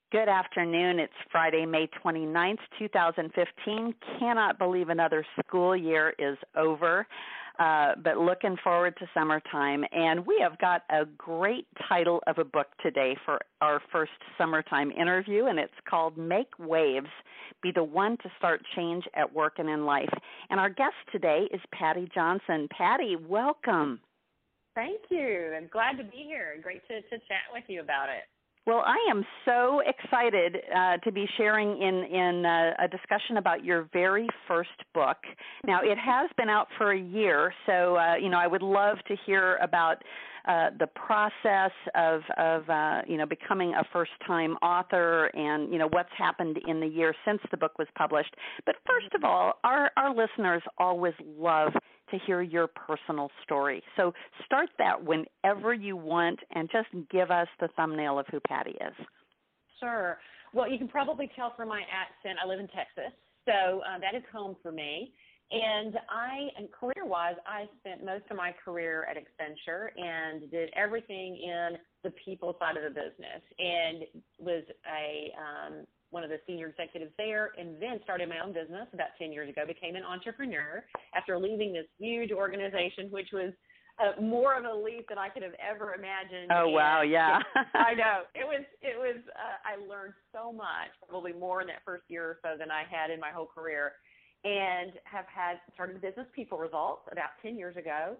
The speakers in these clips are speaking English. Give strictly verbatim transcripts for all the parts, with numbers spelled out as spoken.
Good afternoon. It's Friday, May twenty-ninth, two thousand fifteen. Cannot believe another school year is over, uh, but looking forward to summertime. And we have got a great title of a book today for our first summertime interview, and it's called Make Waves, Be the One to Start Change at Work and in Life. And our guest today is Patty Johnson. Patty, welcome. Thank you. I'm glad to be here. Great to, to chat with you about it. Well, I am so excited uh, to be sharing in, in uh, a discussion about your very first book. Now, it has been out for a year, so, uh, you know, I would love to hear about uh, the process of, of uh, you know, becoming a first-time author and, you know, what's happened in the year since the book was published. But first of all, our, our listeners always love to hear your personal story. So start that whenever you want and just give us the thumbnail of who Patty is. Sure. Well, you can probably tell from my accent, I live in Texas, so uh, that is home for me. And I, and career-wise, I spent most of my career at Accenture and did everything in the people side of the business and was a um, one of the senior executives there, and then started my own business about ten years ago, became an entrepreneur after leaving this huge organization, which was uh, more of a leap than I could have ever imagined. Oh, and wow, yeah. it, I know. It was, it was. Uh, I learned so much, probably more in that first year or so than I had in my whole career, and have had started a business, People Results, about ten years ago.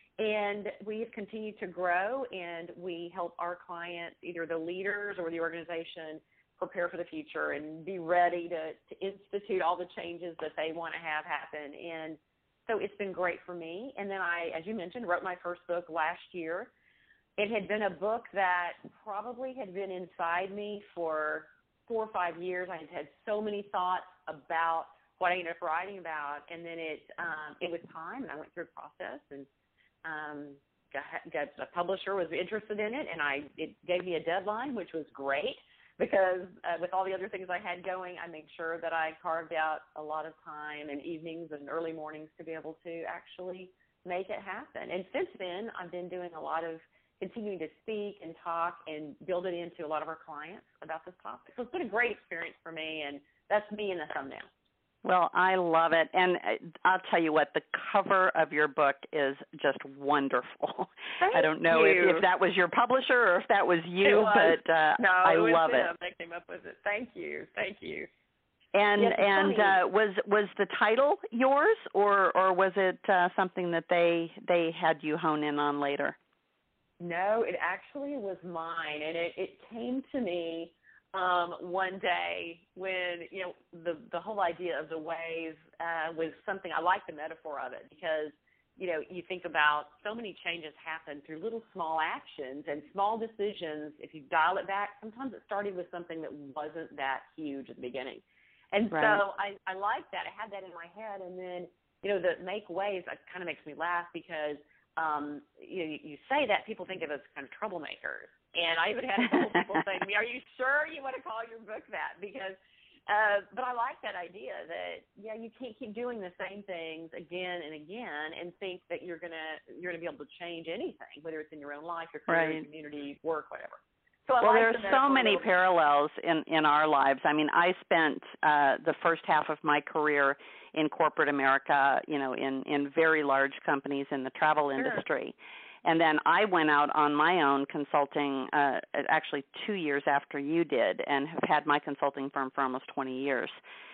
And we have continued to grow, and we help our clients, either the leaders or the organization, prepare for the future and be ready to, to institute all the changes that they want to have happen. And so it's been great for me. And then I, as you mentioned, wrote my first book last year. It had been a book that probably had been inside me for four or five years. I had had so many thoughts about what I ended up writing about. And then it, um, it was time, and I went through a process, and um, got, got a publisher was interested in it, and I it gave me a deadline, which was great. Because uh, with all the other things I had going, I made sure that I carved out a lot of time and evenings and early mornings to be able to actually make it happen. And since then, I've been doing a lot of continuing to speak and talk and build it into a lot of our clients about this topic. So it's been a great experience for me, and that's me in the thumbnail. Well, I love it. And I'll tell you what, the cover of your book is just wonderful. Thank I don't know you. if, if that was your publisher or if that was you, was. but uh, no, I it was love them. it. They came up with it. Thank you. Thank you. And yes, and uh, was was the title yours, or or was it uh, something that they they had you hone in on later? No, it actually was mine, and it, it came to me Um, one day when, you know, the, the whole idea of the wave uh, was something, I like the metaphor of it because, you know, you think about so many changes happen through little small actions and small decisions. If you dial it back, sometimes it started with something that wasn't that huge at the beginning. And right. so I, I like that. I had that in my head. And then, you know, the make waves, it kind of makes me laugh because, um, you, you say that, people think of us kind of troublemakers. And I even had a couple people say to me, are you sure you want to call your book that? Because, uh, but I like that idea that, yeah, you can't keep doing the same things again and again and think that you're going to you're gonna be able to change anything, whether it's in your own life, your career, right. your community, work, whatever. So I well, like there's so many parallels in, in our lives. I mean, I spent uh, the first half of my career in corporate America, you know, in, in very large companies in the travel sure. industry. And then I went out on my own consulting uh, actually two years after you did and have had my consulting firm for almost twenty years.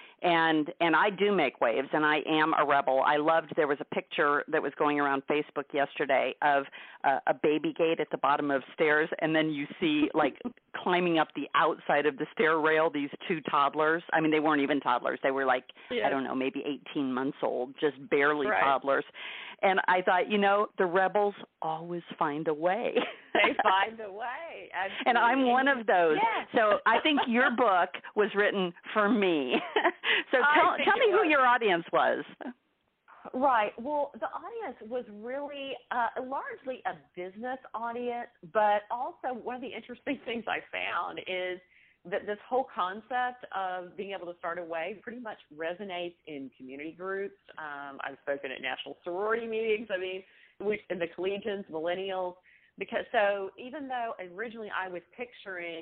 And and I do make waves, and I am a rebel. I loved, there was a picture that was going around Facebook yesterday of uh, a baby gate at the bottom of stairs, and then you see, like, climbing up the outside of the stair rail, these two toddlers. I mean, they weren't even toddlers. They were, like, yes. I don't know, maybe eighteen months old, just barely right. toddlers. And I thought, you know, the rebels always find a way. They find a way. Absolutely. And I'm one of those. Yes. So I think your book was written for me. So tell, tell me who your audience was. Right. Well, the audience was really uh, largely a business audience, but also one of the interesting things I found is that this whole concept of being able to start a wave pretty much resonates in community groups. Um, I've spoken at national sorority meetings, I mean, which, in the collegians, millennials, because so even though originally I was picturing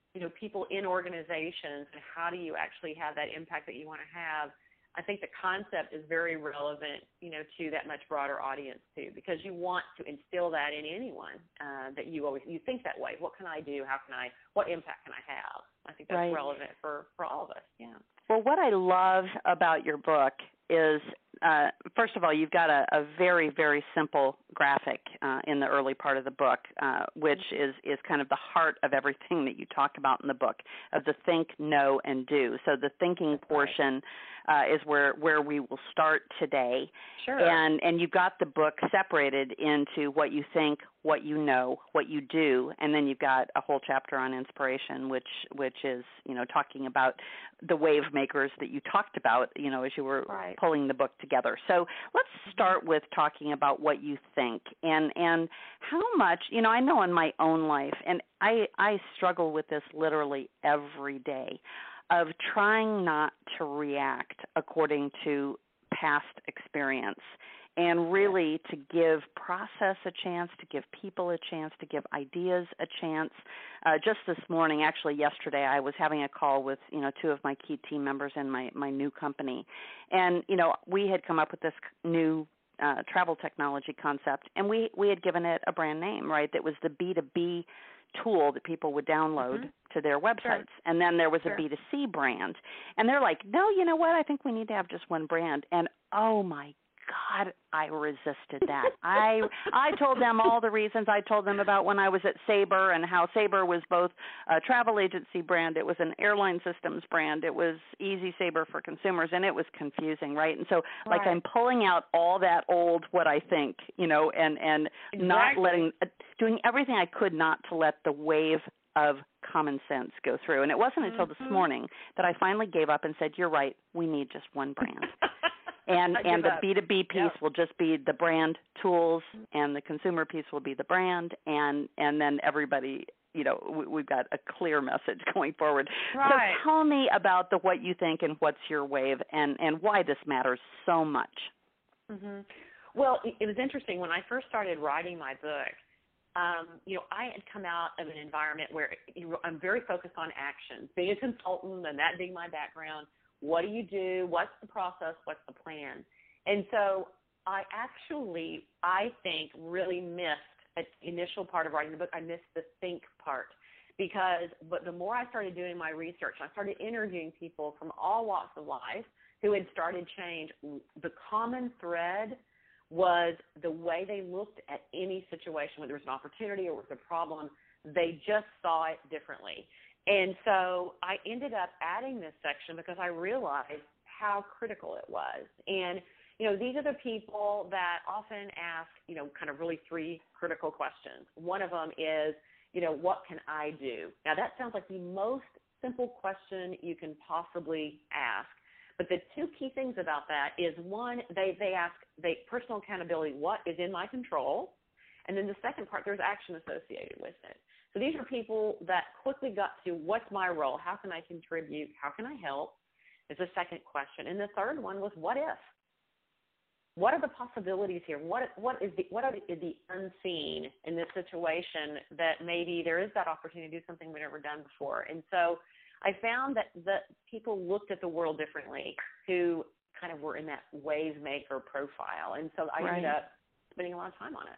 you know, people in organizations and how do you actually have that impact that you want to have, I think the concept is very relevant, you know, to that much broader audience too, because you want to instill that in anyone uh, that you always, you think that way. What can I do? How can I, what impact can I have? I think that's right. relevant for, for all of us. Yeah. Well, what I love about your book is, uh, first of all, you've got a, a very, very simple graphic uh, in the early part of the book, uh, which is, is kind of the heart of everything that you talk about in the book, of the think, know, and do. So the thinking portion uh, is where, where we will start today. Sure. And, and you've got the book separated into what you think, what you know, what you do, and then you've got a whole chapter on inspiration, which which is, you know, talking about the wave makers that you talked about, you know, as you were right. pulling the book together. So let's start with talking about what you think and and how much, you know, I know in my own life, and I I struggle with this literally every day, of trying not to react according to past experience, and really to give process a chance, to give people a chance, to give ideas a chance. Uh, just this morning, actually yesterday, I was having a call with, you know, two of my key team members in my, my new company. And, you know, we had come up with this new uh, travel technology concept, and we, we had given it a brand name, right, that was the B two B tool that people would download mm-hmm. to their websites. Sure. And then there was sure. a B two C brand. And they're like, no, you know what, I think we need to have just one brand. And, oh, my God, I resisted that. I I told them all the reasons. I told them about when I was at Sabre and how Sabre was both a travel agency brand, it was an airline systems brand, it was Easy Sabre for consumers, and it was confusing, right? And so, right. like, I'm pulling out all that old what I think, you know, and, and exactly. not letting, doing everything I could not to let the wave of common sense go through. And it wasn't until mm-hmm. this morning that I finally gave up and said, you're right, we need just one brand. And and the B two B piece yep. will just be the brand tools, and the consumer piece will be the brand, and, and then everybody, you know, we, we've got a clear message going forward. Right. So tell me about the what you think and what's your wave, and, and why this matters so much. Mm-hmm. Well, it, it was interesting. When I first started writing my book, um, you know, I had come out of an environment where you know, I'm very focused on action, being a consultant and that being my background. What do you do? What's the process? What's the plan? And so I actually, I think, really missed an initial part of writing the book. I missed the think part because but the more I started doing my research, I started interviewing people from all walks of life who had started change. The common thread was the way they looked at any situation, whether it was an opportunity or it was a problem. They just saw it differently. And so I ended up adding this section because I realized how critical it was. And, you know, these are the people that often ask, you know, kind of really three critical questions. One of them is, you know, what can I do? Now, that sounds like the most simple question you can possibly ask. But the two key things about that is, one, they, they ask they personal accountability, what is in my control? And then the second part, there's action associated with it. So these are people that quickly got to what's my role? How can I contribute? How can I help? Is the second question. And the third one was what if? What are the possibilities here? What what is the what are the, the unseen in this situation that maybe there is that opportunity to do something we've never done before? And so I found that that people looked at the world differently who kind of were in that wave maker profile. And so I right. ended up spending a lot of time on it.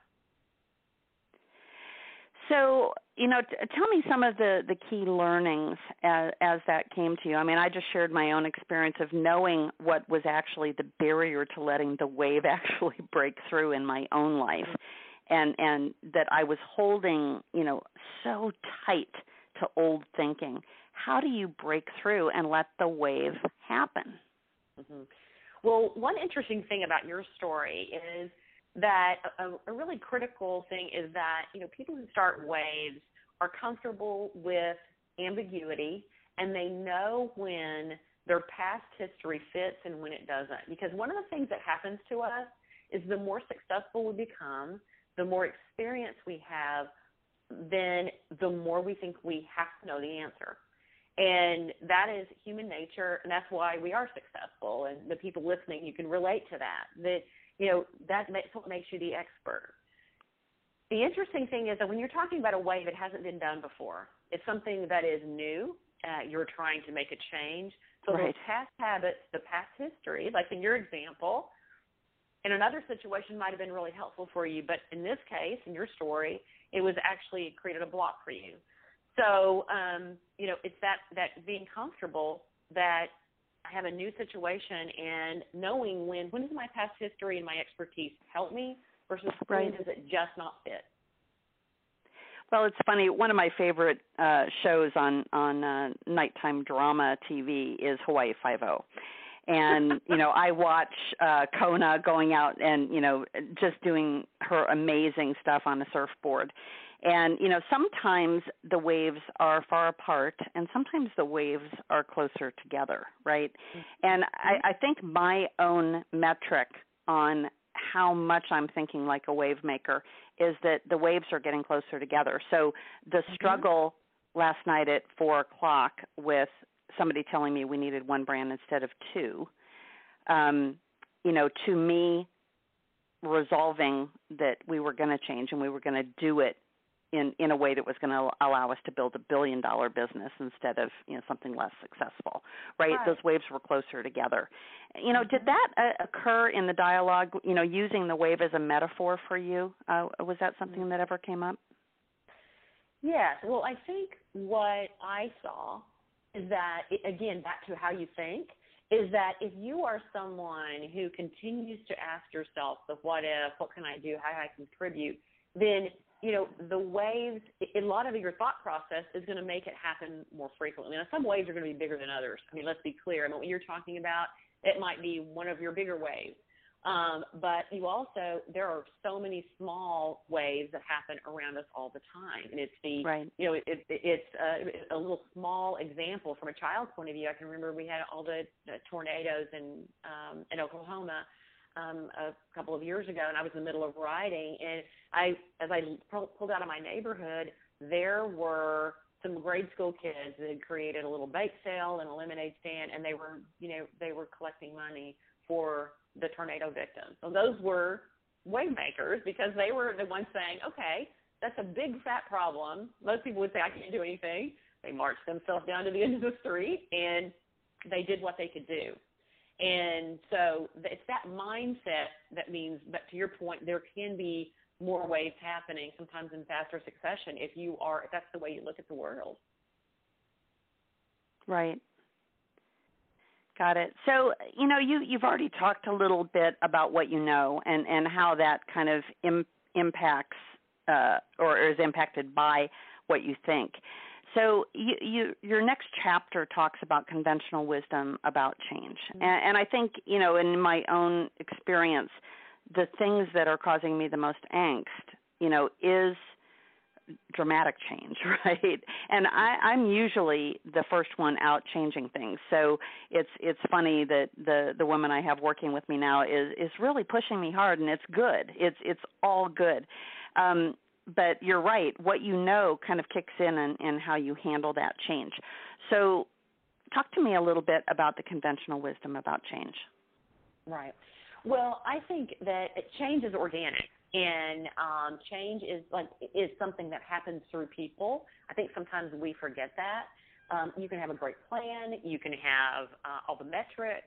So, you know, t- tell me some of the, the key learnings as, as that came to you. I mean, I just shared my own experience of knowing what was actually the barrier to letting the wave actually break through in my own life, and, and that I was holding, you know, so tight to old thinking. How do you break through and let the wave happen? Mm-hmm. Well, one interesting thing about your story is that a, a really critical thing is that, you know, people who start waves are comfortable with ambiguity, and they know when their past history fits and when it doesn't. Because one of the things that happens to us is the more successful we become, the more experience we have, then the more we think we have to know the answer. And that is human nature, and that's why we are successful. And the people listening, you can relate to that, that you know, that's what makes you the expert. The interesting thing is that when you're talking about a wave that hasn't been done before, It's something that is new. Uh, you're trying to make a change. So right. those past habits, the past history, like in your example, in another situation might have been really helpful for you, but in this case, in your story, it was actually created a block for you. So, um, you know, it's that, that being comfortable that I have a new situation and knowing when, when does my past history and my expertise help me versus right. when does it just not fit? Well, it's funny. One of my favorite uh, shows on, on uh, nighttime drama T V is Hawaii Five-O. And, you know, I watch uh, Kona going out and, you know, just doing her amazing stuff on the surfboard. And, you know, sometimes the waves are far apart and sometimes the waves are closer together, right? Mm-hmm. And I, I think my own metric on how much I'm thinking like a wave maker is that the waves are getting closer together. So the struggle mm-hmm. last night at four o'clock with somebody telling me we needed one brand instead of two, um, you know, to me, resolving that we were going to change and we were going to do it in, in a way that was going to allow us to build a billion-dollar business instead of, you know, something less successful, right? right. Those waves were closer together. You know, mm-hmm. did that uh, occur in the dialogue, you know, using the wave as a metaphor for you? Uh, was that something mm-hmm. that ever came up? Yes. Well, I think what I saw is that, again, back to how you think, is that if you are someone who continues to ask yourself the what if, what can I do, how can I contribute, then, you know, the waves, a lot of your thought process is going to make it happen more frequently. Now, some waves are going to be bigger than others. I mean, let's be clear. I mean, what you're talking about, it might be one of your bigger waves. Um, but you also, there are so many small waves that happen around us all the time. And it's the, right. you know, it, it, it's a, a little small example from a child's point of view. I can remember we had all the, the tornadoes in, um, in Oklahoma um, a couple of years ago, and I was in the middle of riding. And I, as I pulled out of my neighborhood, there were some grade school kids that had created a little bake sale and a lemonade stand, and they were, you know, they were collecting money for the tornado victims. So those were wave makers because they were the ones saying, okay, that's a big fat problem. Most people would say, I can't do anything. They marched themselves down to the end of the street and they did what they could do. And so it's that mindset that means, but to your point, there can be more waves happening, sometimes in faster succession, if you are, if that's the way you look at the world. Right. Got it. So, you know, you, you've already talked a little bit about what you know and, and how that kind of im- impacts uh, or is impacted by what you think. So you, you, your next chapter talks about conventional wisdom about change. Mm-hmm. And, and I think, you know, in my own experience, the things that are causing me the most angst, you know, is dramatic change, right? And I, I'm usually the first one out changing things. So it's it's funny that the, the woman I have working with me now is, is really pushing me hard, and it's good. It's it's all good. Um, but you're right. What you know kind of kicks in and, and how you handle that change. So talk to me a little bit about the conventional wisdom about change. Right. Well, I think that change is organic. And um, change is like is something that happens through people. I think sometimes we forget that. Um, you can have a great plan, you can have uh, all the metrics,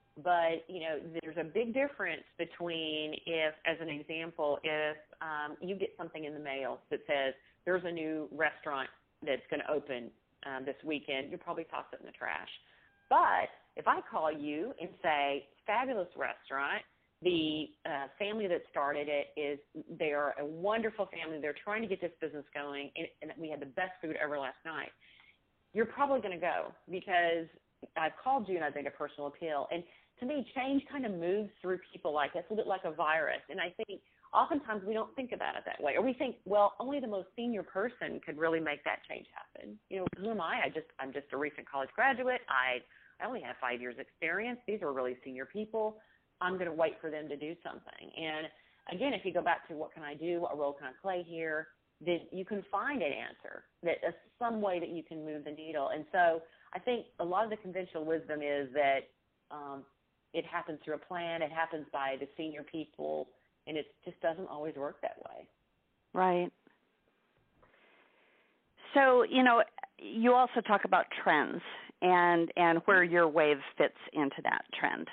but you know there's a big difference between if, as an example, if um, you get something in the mail that says there's a new restaurant that's going to open um, this weekend, you'll probably toss it in the trash. But if I call you and say, fabulous restaurant, the uh, family that started it is, they are a wonderful family. They're trying to get this business going, and, and we had the best food ever last night. You're probably going to go because I've called you and I've made a personal appeal. And to me, change kind of moves through people like that. It's a little bit like a virus. And I think oftentimes we don't think about it that way. Or we think, well, only the most senior person could really make that change happen. You know, who am I? I just, I'm just a recent college graduate. I, I only have five years experience. These are really senior people. I'm going to wait for them to do something. And again, if you go back to what can I do, what role can I play here, then you can find an answer, that uh, some way that you can move the needle. And so I think a lot of the conventional wisdom is that um, it happens through a plan, it happens by the senior people, and it just doesn't always work that way. Right. So, you know, you also talk about trends and and where your wave fits into that trend.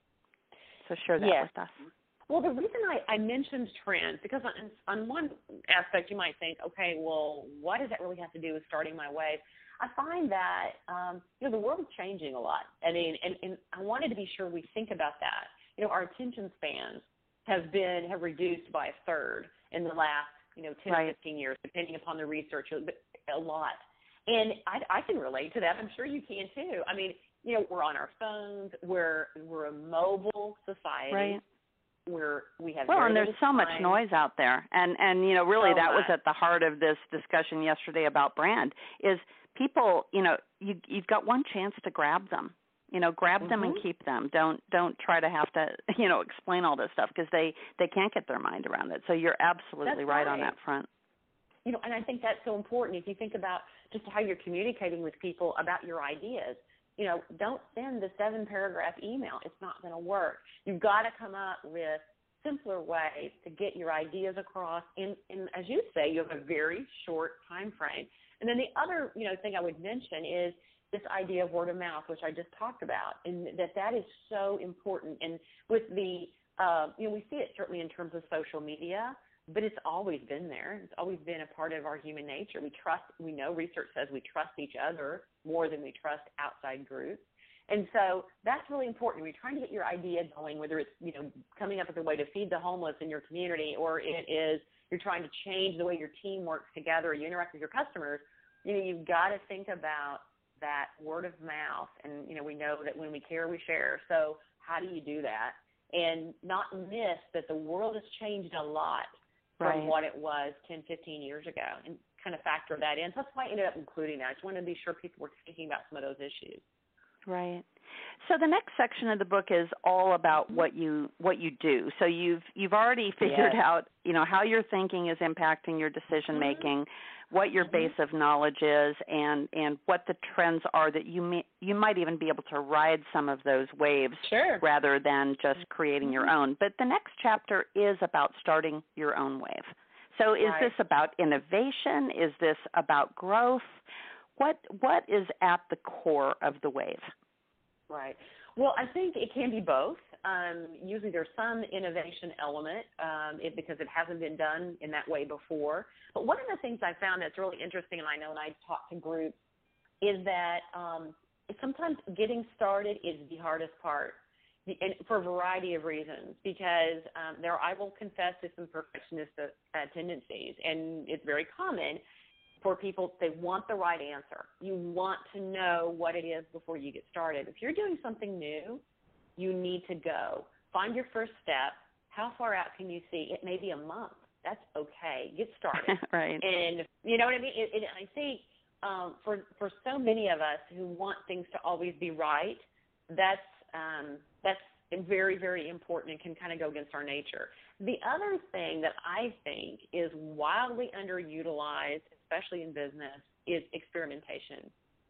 So share that Yes. with us. Well, the reason I, I mentioned trends, because on, on one aspect you might think, okay, well, what does that really have to do with starting my wave? I find that, um, you know, the world is changing a lot. I mean, and, and I wanted to be sure we think about that. You know, our attention spans have been, have reduced by a third in the last, you know, ten right. or fifteen years, depending upon the research, but a lot. And I, I can relate to that. I'm sure you can too. I mean, you know, we're on our phones. We're, we're a mobile society. Right. Where we have well, very and there's so time. much noise out there, and and you know, really, so that much. was at the heart of this discussion yesterday about brand. Is people, you know, you you've got one chance to grab them, you know, grab mm-hmm. them and keep them. Don't don't try to have to, you know, explain all this stuff because they they can't get their mind around it. So you're absolutely right. right on that front. You know, and I think that's so important. If you think about just how you're communicating with people about your ideas. You know, don't send the seven-paragraph email. It's not going to work. You've got to come up with simpler ways to get your ideas across. And, and as you say, you have a very short time frame. And then the other, you know, thing I would mention is this idea of word of mouth, which I just talked about, and that that is so important. And with the, uh, you know, we see it certainly in terms of social media, but it's always been there. It's always been a part of our human nature. We trust, we know research says we trust each other more than we trust outside groups. And so that's really important. When you're trying to get your idea going, whether it's, you know, coming up with a way to feed the homeless in your community, or it is you're trying to change the way your team works together, or you interact with your customers, you know, you've got to think about that word of mouth. And, you know, we know that when we care, we share. So how do you do that? And not miss that the world has changed a lot from right. what it was ten, fifteen years ago, and kind of factor that in. So that's why I ended up including that. I just wanted to be sure people were thinking about some of those issues. Right. So the next section of the book is all about what you what you do. So you've you've already figured yes. out, you know, how your thinking is impacting your decision making, mm-hmm. what your mm-hmm. base of knowledge is, and, and what the trends are that you may, you might even be able to ride some of those waves sure. rather than just creating mm-hmm. your own. But the next chapter is about starting your own wave. So is right. this about innovation? Is this about growth? What what is at the core of the wave? Right. Well, I think it can be both. Um, usually there's some innovation element um, it, because it hasn't been done in that way before. But one of the things I found that's really interesting, and I know when I talk to groups, is that um, sometimes getting started is the hardest part, and for a variety of reasons, because um, there I will confess to some perfectionist uh, tendencies, and it's very common for people. They want the right answer. You want to know what it is before you get started. If you're doing something new, you need to go. Find your first step. How far out can you see? It may be a month. That's okay. Get started. right. And you know what I mean? It, it, I think um, for, for so many of us who want things to always be right, that's um, that's very, very important and can kind of go against our nature. The other thing that I think is wildly underutilized, especially in business, is experimentation.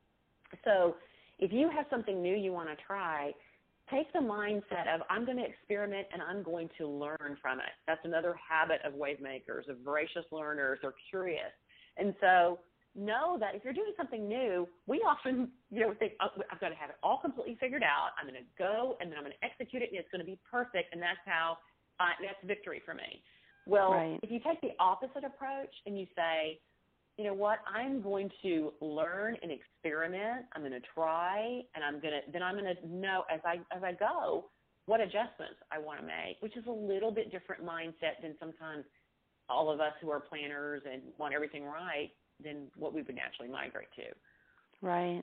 So if you have something new you want to try, take the mindset of I'm going to experiment and I'm going to learn from it. That's another habit of wave makers, of voracious learners. They're curious. And so know that if you're doing something new, we often, you know, think, oh, I've got to have it all completely figured out. I'm going to go and then I'm going to execute it and it's going to be perfect, and that's how uh, that's victory for me. Well, right. if you take the opposite approach and you say, you know what, I'm going to learn and experiment, I'm going to try, and I'm going to, then I'm going to know as I as I go what adjustments I want to make, which is a little bit different mindset than sometimes all of us who are planners and want everything right than what we would naturally migrate to. Right.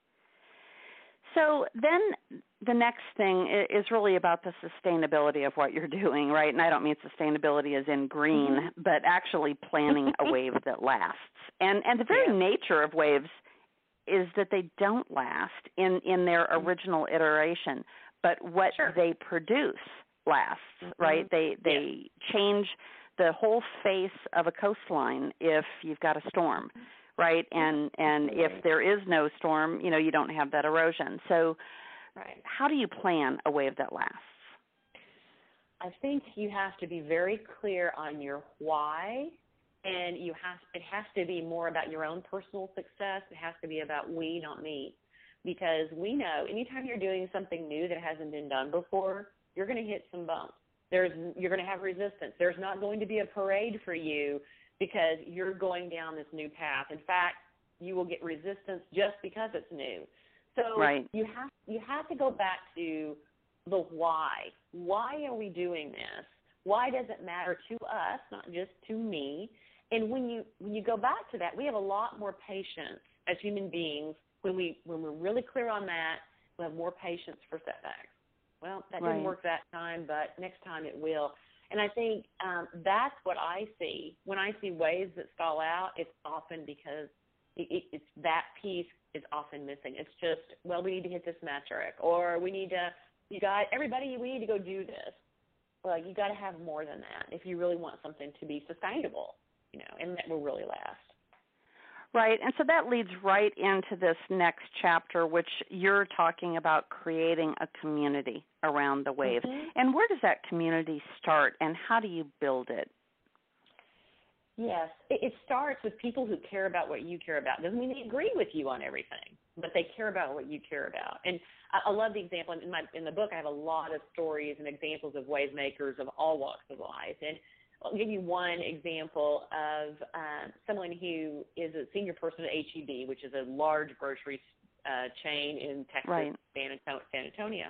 So then the next thing is really about the sustainability of what you're doing, right? And I don't mean sustainability as in green, mm-hmm. but actually planning a wave that lasts. And and the very yeah. nature of waves is that they don't last in, in their original iteration, but what sure. they produce lasts, mm-hmm. right? They they yeah. change the whole face of a coastline if you've got a storm. Right, and and if there is no storm, you know, you don't have that erosion. So, right. how do you plan a wave that lasts? I think you have to be very clear on your why And you have it has to be more about your own personal success. It has to be about we, not me. Because we know anytime you're doing something new that hasn't been done before, you're going to hit some bumps. There's you're going to have resistance. There's not going to be a parade for you because you're going down this new path. In fact, you will get resistance just because it's new. So right. you have you have to go back to the why. Why are we doing this? Why does it matter to us, not just to me? And when you when you go back to that, we have a lot more patience as human beings. When we when we're really clear on that, we have more patience for setbacks. Well, that right. didn't work that time, but next time it will. And I think um, that's what I see. When I see waves that stall out, it's often because it, it, it's that piece is often missing. It's just, well, we need to hit this metric, or we need to, you got, everybody, we need to go do this. Well, you got to have more than that if you really want something to be sustainable, you know, and that will really last. Right, and so that leads right into this next chapter, which you're talking about creating a community around the wave. Mm-hmm. And where does that community start, and how do you build it? Yes, it, it starts with people who care about what you care about. Doesn't mean they agree with you on everything, but they care about what you care about. And I, I love the example. In, my, in the book, I have a lot of stories and examples of wave makers of all walks of life. And I'll give you one example of uh, someone who is a senior person at H E B, which is a large grocery uh, chain in Texas, right. San, Antonio, San Antonio.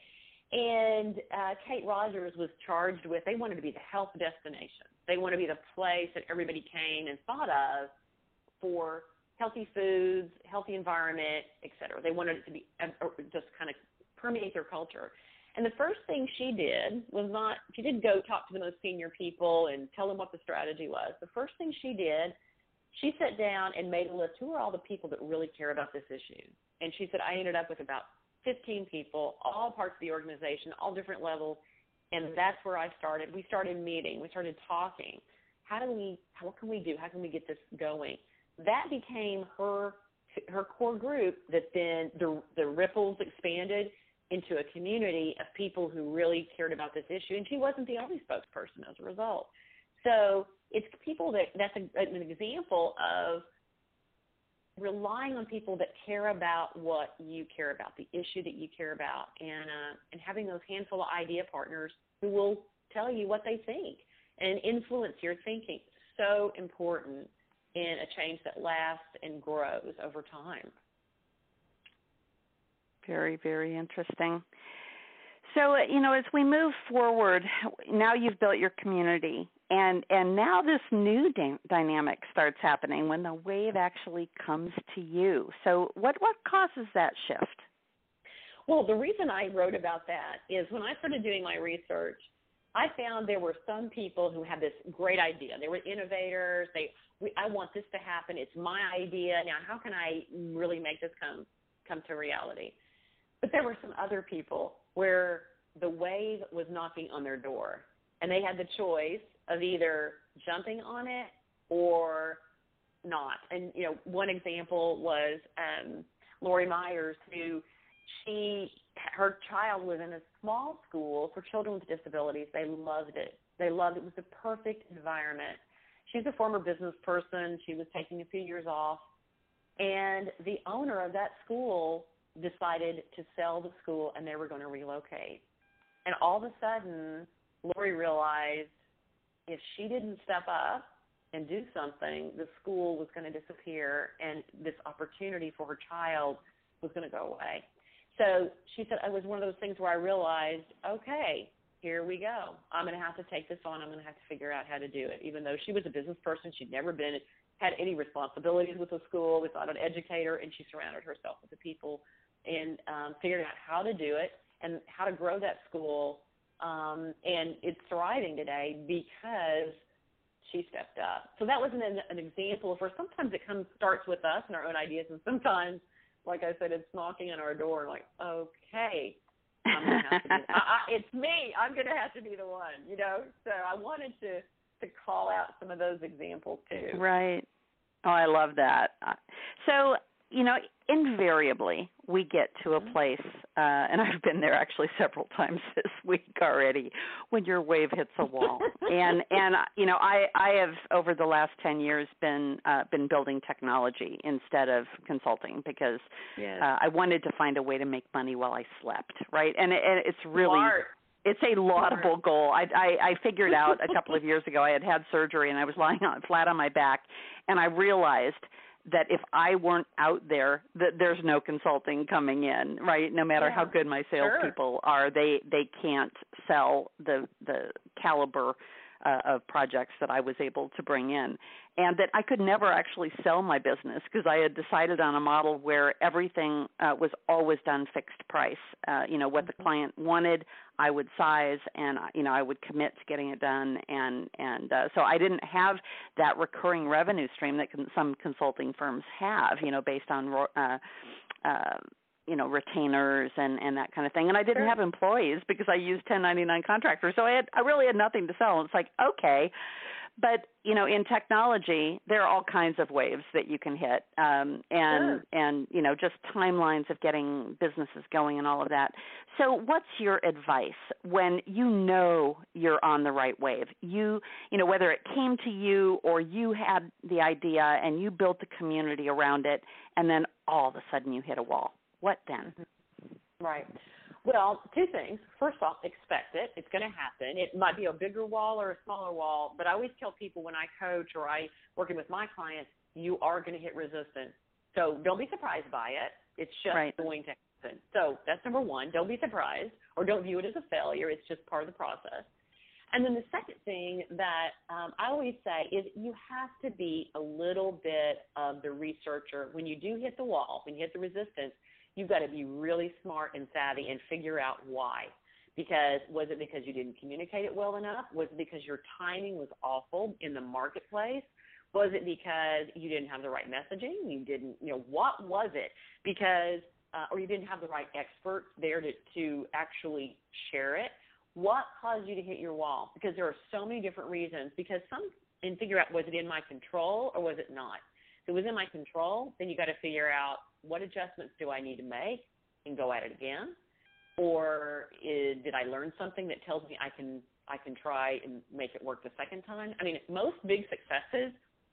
And uh, Kate Rogers was charged with, they wanted to be the health destination. They want to be the place that everybody came and thought of for healthy foods, healthy environment, et cetera. They wanted it to be uh, just kind of permeate their culture. And the first thing she did was not, she didn't go talk to the most senior people and tell them what the strategy was. The first thing she did, she sat down and made a list. Who are all the people that really care about this issue? And she said, I ended up with about fifteen people, all parts of the organization, all different levels. And that's where I started. We started meeting. We started talking. How do we, how, what can we do? How can we get this going? That became her, her core group that then the, the ripples expanded into a community of people who really cared about this issue, and she wasn't the only spokesperson as a result. So it's people that, that's a, an example of relying on people that care about what you care about, the issue that you care about, and uh, and having those handful of idea partners who will tell you what they think and influence your thinking. So important in a change that lasts and grows over time. Very, very interesting. So, you know, as we move forward, now you've built your community, and, and now this new dy- dynamic starts happening when the wave actually comes to you. So what, what causes that shift? Well, the reason I wrote about that is when I started doing my research, I found there were some people who had this great idea. They were innovators. They, we, I want this to happen. It's my idea. Now, how can I really make this come come to reality? But there were some other people where the wave was knocking on their door, and they had the choice of either jumping on it or not. And, you know, one example was um, Lori Myers, who she, her child was in a small school for children with disabilities. They loved it. They loved it. It was the perfect environment. She's a former business person. She was taking a few years off. And the owner of that school decided to sell the school, and they were going to relocate. And all of a sudden, Lori realized if she didn't step up and do something, the school was going to disappear, and this opportunity for her child was going to go away. So she said it was one of those things where I realized, okay, here we go. I'm going to have to take this on. I'm going to have to figure out how to do it. Even though she was a business person, she'd never been had any responsibilities with the school. We thought an educator, and she surrounded herself with the people and um, figured out how to do it and how to grow that school. Um, and it's thriving today because she stepped up. So that was an, an example of where sometimes it comes starts with us and our own ideas, and sometimes, like I said, it's knocking on our door like, okay, I'm gonna have to be, I, I, it's me. I'm going to have to be the one, you know. So I wanted to, to call out some of those examples too. Right. Oh, I love that. So, you know, invariably we get to a place, uh, and I've been there actually several times this week already, when your wave hits a wall. and and you know, I I have over the last ten years been uh, been building technology instead of consulting because yes. uh, I wanted to find a way to make money while I slept, right? And, it, and it's really Smart. It's a laudable goal. I, I, I figured out a couple of years ago I had had surgery and I was lying on, flat on my back, and I realized that if I weren't out there, that there's no consulting coming in, right? No matter yeah. how good my salespeople sure. are, they they can't sell the the caliber uh, of projects that I was able to bring in, and that I could never actually sell my business because I had decided on a model where everything uh, was always done fixed price. Uh, you know, what mm-hmm. the client wanted, I would size, and you know, I would commit to getting it done, and and uh, so I didn't have that recurring revenue stream that can, some consulting firms have. You know, based on uh, uh, you know, retainers and, and that kind of thing. And I didn't sure. have employees because I used ten ninety-nine contractors. So I had, I really had nothing to sell. And it's like, okay. But, you know, in technology, there are all kinds of waves that you can hit. Um, and, sure. and, you know, just timelines of getting businesses going and all of that. So what's your advice when you know you're on the right wave? You, you know, whether it came to you or you had the idea and you built the community around it, and then all of a sudden you hit a wall. What then? Right. Well, two things. First off, expect it. It's going to happen. It might be a bigger wall or a smaller wall, but I always tell people when I coach or I working with my clients, you are going to hit resistance. So don't be surprised by it. It's just right. going to happen. So that's number one. Don't be surprised or don't view it as a failure. It's just part of the process. And then the second thing that um, I always say is you have to be a little bit of the researcher. When you do hit the wall, when you hit the resistance, you've got to be really smart and savvy and figure out why. Because was it because you didn't communicate it well enough? Was it because your timing was awful in the marketplace? Was it because you didn't have the right messaging? You didn't, you know, what was it? Because, uh, or you didn't have the right experts there to, to actually share it. What caused you to hit your wall? Because there are so many different reasons. Because some, and figure out, was it in my control or was it not? If it was in my control, then you got to figure out what adjustments do I need to make and go at it again, or is, did I learn something that tells me I can I can try and make it work the second time? I mean, most big successes,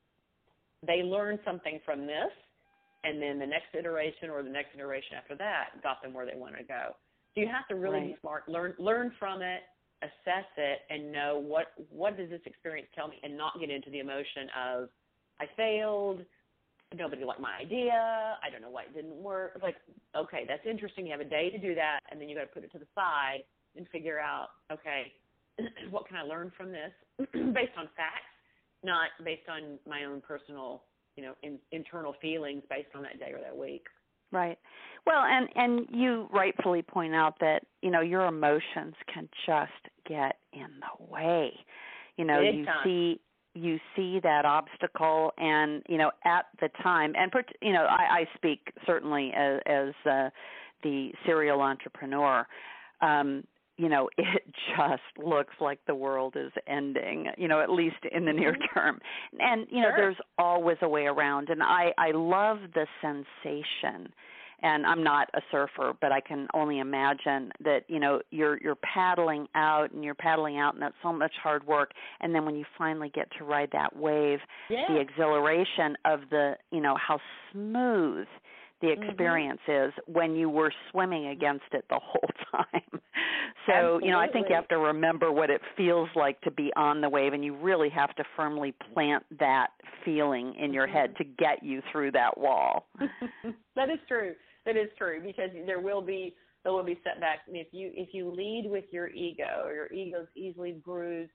they learn something from this, and then the next iteration or the next iteration after that got them where they want to go. So you have to really right. be smart, learn learn from it, assess it, and know what what does this experience tell me, and not get into the emotion of I failed. Nobody liked my idea. I don't know why it didn't work. It's like, okay, that's interesting. You have a day to do that, and then you got to put it to the side and figure out, okay, what can I learn from this based on facts, not based on my own personal, you know, in, internal feelings based on that day or that week. Right. Well, and, and you rightfully point out that, you know, your emotions can just get in the way. You know, Big you time. see you see that obstacle, and, you know, at the time, and, you know, I, I speak certainly as, as uh, the serial entrepreneur, um, you know, it just looks like the world is ending, you know, at least in the near term. And, you know, Sure. there's always a way around. And I, I love the sensation. And I'm not a surfer, but I can only imagine that, you know, you're you're paddling out and you're paddling out, and that's so much hard work. And then when you finally get to ride that wave, yeah. the exhilaration of the, you know, how smooth the experience mm-hmm. is when you were swimming against it the whole time. So, Absolutely. you know, I think you have to remember what it feels like to be on the wave, and you really have to firmly plant that feeling in your mm-hmm. head to get you through that wall. That is true. That is true, because there will be there will be setbacks, and if you if you lead with your ego, or your ego's easily bruised,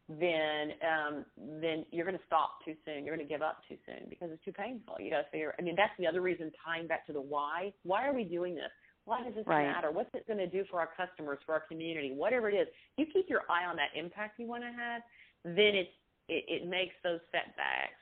then um, then you're going to stop too soon. You're going to give up too soon because it's too painful. You got to figure. I mean, that's the other reason. Tying back to the why. Why are we doing this? Why does this right. matter? What's it going to do for our customers, for our community, whatever it is? You keep your eye on that impact you want to have, then it's, it it makes those setbacks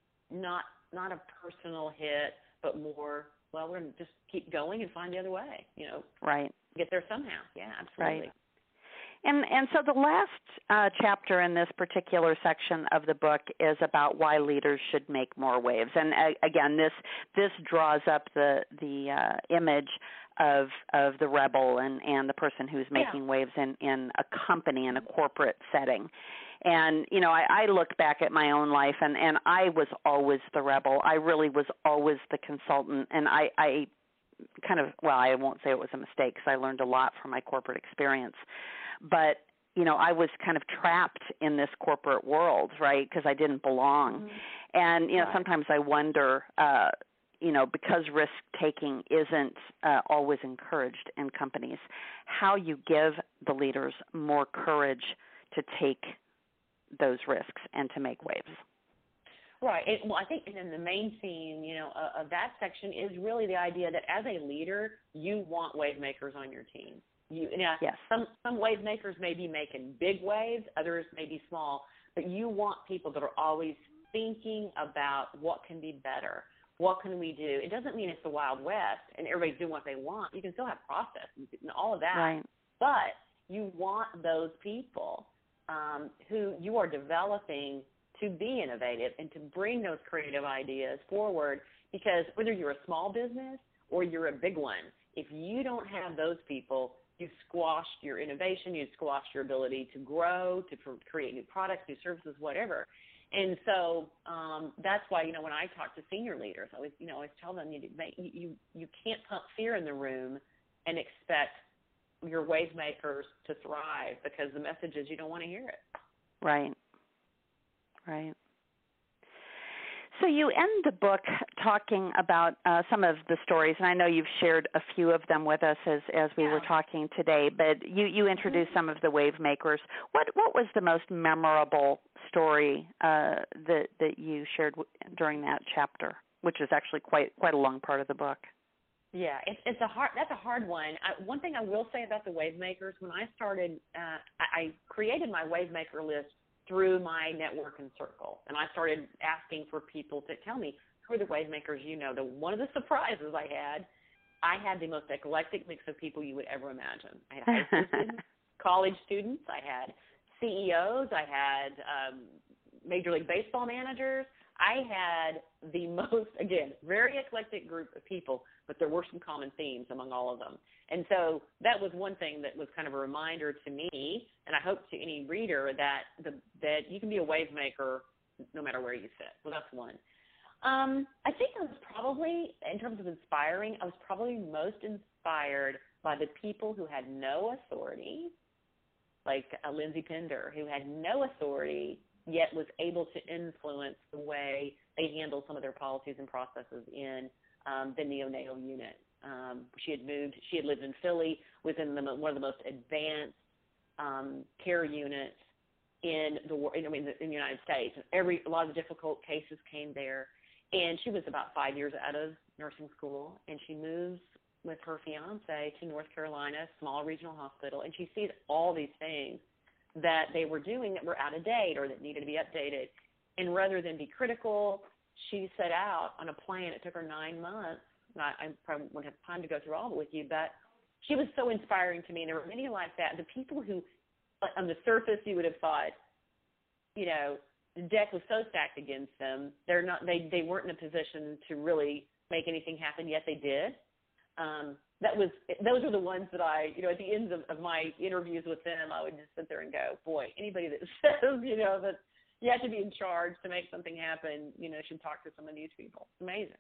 not not a personal hit, but more. Well, we're going to just keep going and find the other way, you know. Right. Get there somehow. Yeah, absolutely. Right. And and so the last uh, chapter in this particular section of the book is about why leaders should make more waves. And uh, again, this this draws up the the uh, image of of the rebel and, and the person who's making yeah. waves in, in a company, in a corporate setting. And, you know, I, I look back at my own life, and, and I was always the rebel. I really was always the consultant, and I, I kind of, well, I won't say it was a mistake because I learned a lot from my corporate experience. But, you know, I was kind of trapped in this corporate world, right, because I didn't belong. Mm-hmm. And, you know, right. sometimes I wonder, uh, you know, because risk-taking isn't uh, always encouraged in companies, how you give the leaders more courage to take those risks and to make waves. Right. It, well, I think and then the main theme, you know, uh, of that section is really the idea that as a leader, you want wave makers on your team. You, you know, yes. some some wave makers may be making big waves, others may be small, but you want people that are always thinking about what can be better. What can we do? It doesn't mean it's the Wild West and everybody's doing what they want. You can still have process and all of that. Right. But you want those people um, who you are developing to be innovative and to bring those creative ideas forward, because whether you're a small business or you're a big one, if you don't have those people, you've squashed your innovation, you've squashed your ability to grow, to pr- create new products, new services, whatever. And so um, that's why, you know, when I talk to senior leaders, I always, you know, I always tell them you, you, you can't pump fear in the room and expect your wave makers to thrive, because the message is you don't want to hear it. Right. Right. So you end the book talking about uh, some of the stories, and I know you've shared a few of them with us as, as we yeah. were talking today, but you, you introduced some of the wave makers. What what was the most memorable story uh, that that you shared w- during that chapter, which is actually quite quite a long part of the book? Yeah, it's it's a hard that's a hard one. I, one thing I will say about the wave makers, when I started, uh, I, I created my wave maker list through my network and circle. And I started asking for people to tell me, who are the wave makers you know? The, one of the surprises I had, I had the most eclectic mix of people you would ever imagine. I had high school students, college students, I had C E Os, I had um, Major League Baseball managers. I had the most, again, very eclectic group of people, but there were some common themes among all of them. And so that was one thing that was kind of a reminder to me, and I hope to any reader, that the, that you can be a wave maker no matter where you sit. So that's one. Um, I think I was probably, in terms of inspiring, I was probably most inspired by the people who had no authority, like uh, Lindsay Pender, who had no authority yet was able to influence the way they handled some of their policies and processes in um, the neonatal unit. Um, she had moved, she had lived in Philly, within the, one of the most advanced um, care units in the I mean, in the United States. And every a lot of difficult cases came there, and she was about five years out of nursing school, and she moves with her fiance to North Carolina, small regional hospital, and she sees all these things that they were doing that were out of date or that needed to be updated. And rather than be critical, she set out on a plan. It took her nine months. I, I probably won't have time to go through all of it with you, but she was so inspiring to me. And there were many like that. The people who, on the surface, you would have thought, you know, the deck was so stacked against them. They're not. They they weren't in a position to really make anything happen. Yet they did. Um, that was those are the ones that I, you know, at the end of, of my interviews with them, I would just sit there and go, boy, anybody that says, you know, that you have to be in charge to make something happen, you know, should talk to some of these people. It's amazing.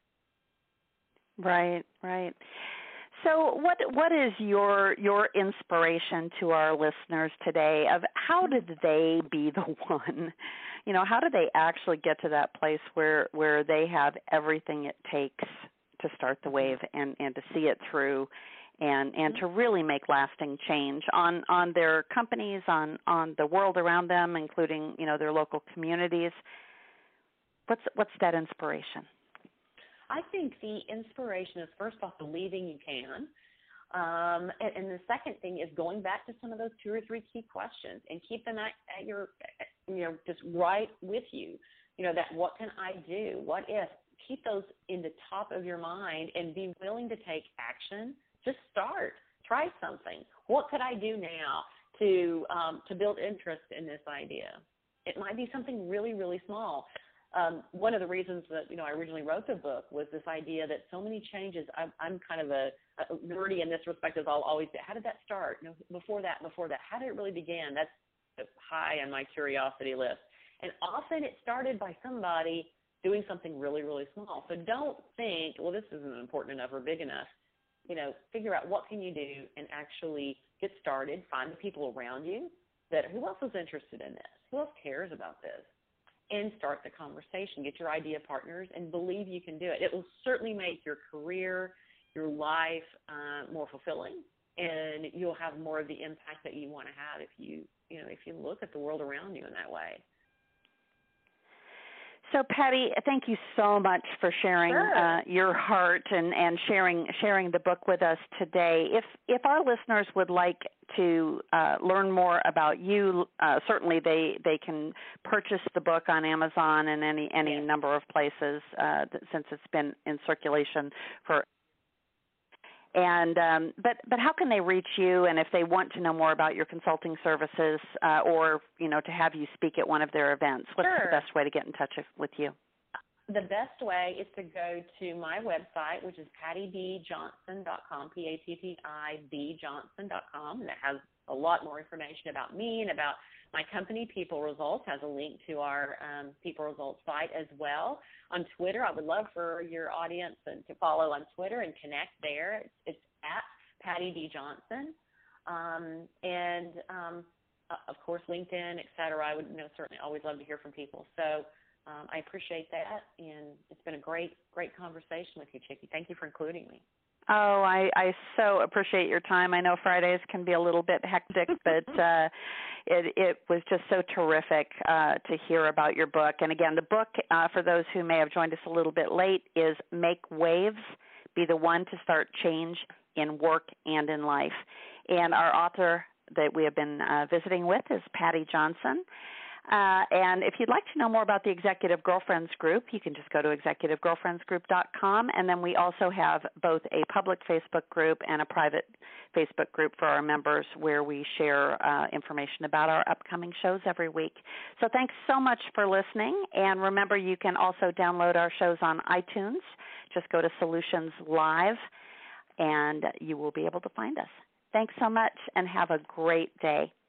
Right, right. So what what is your your inspiration to our listeners today of how did they be the one? You know, how do they actually get to that place where, where they have everything it takes to start the wave and, and to see it through and, and to really make lasting change on, on their companies, on, on the world around them, including, you know, their local communities? What's what's that inspiration? I think the inspiration is, first off, believing you can. Um, and, and the second thing is going back to some of those two or three key questions and keep them at, at your, you know, just right with you. You know, that what can I do? What if? Keep those in the top of your mind and be willing to take action. Just start. Try something. What could I do now to um, to build interest in this idea. It might be something really, really small. Um, one of the reasons that, you know, I originally wrote the book was this idea that so many changes, I'm, I'm kind of a, a nerdy in this respect, as I'll always say, how did that start? You know, before that, before that, how did it really begin? That's high on my curiosity list. And often it started by somebody doing something really, really small. So don't think, well, this isn't important enough or big enough. You know, figure out what can you do and actually get started. Find the people around you that, who else is interested in this? Who else cares about this? And start the conversation. Get your idea partners and believe you can do it. It will certainly make your career, your life uh, more fulfilling, and you'll have more of the impact that you want to have if you, you know, if you look at the world around you in that way. So, Patty, thank you so much for sharing Sure. uh, your heart and, and sharing sharing the book with us today. If if our listeners would like to uh, learn more about you, uh, certainly they, they can purchase the book on Amazon and any any Yes. number of places uh, since it's been in circulation for. And um, but but how can they reach you? And if they want to know more about your consulting services, uh, or you know, to have you speak at one of their events, what's Sure. the best way to get in touch with you? The best way is to go to my website, which is patty b johnson dot com, P A T T I B Johnson dot com, and it has a lot more information about me and about my company, People Results. Has a link to our um, People Results site as well. On Twitter, I would love for your audience to follow on Twitter and connect there. It's, it's at Patty B Johnson, um, and um, uh, of course LinkedIn, et cetera. I would, you know, certainly always love to hear from people. So. Um, I appreciate that, and it's been a great, great conversation with you, Chickie. Thank you for including me. Oh, I, I so appreciate your time. I know Fridays can be a little bit hectic, but uh, it, it was just so terrific uh, to hear about your book. And again, the book, uh, for those who may have joined us a little bit late, is Make Waves, Be the One to Start Change in Work and in Life. And our author that we have been uh, visiting with is Patty Johnson. Uh, and if you'd like to know more about the Executive Girlfriends Group, you can just go to executive girlfriends group dot com. And then we also have both a public Facebook group and a private Facebook group for our members where we share uh, information about our upcoming shows every week. So thanks so much for listening. And remember, you can also download our shows on iTunes. Just go to Solutions Live, and you will be able to find us. Thanks so much, and have a great day.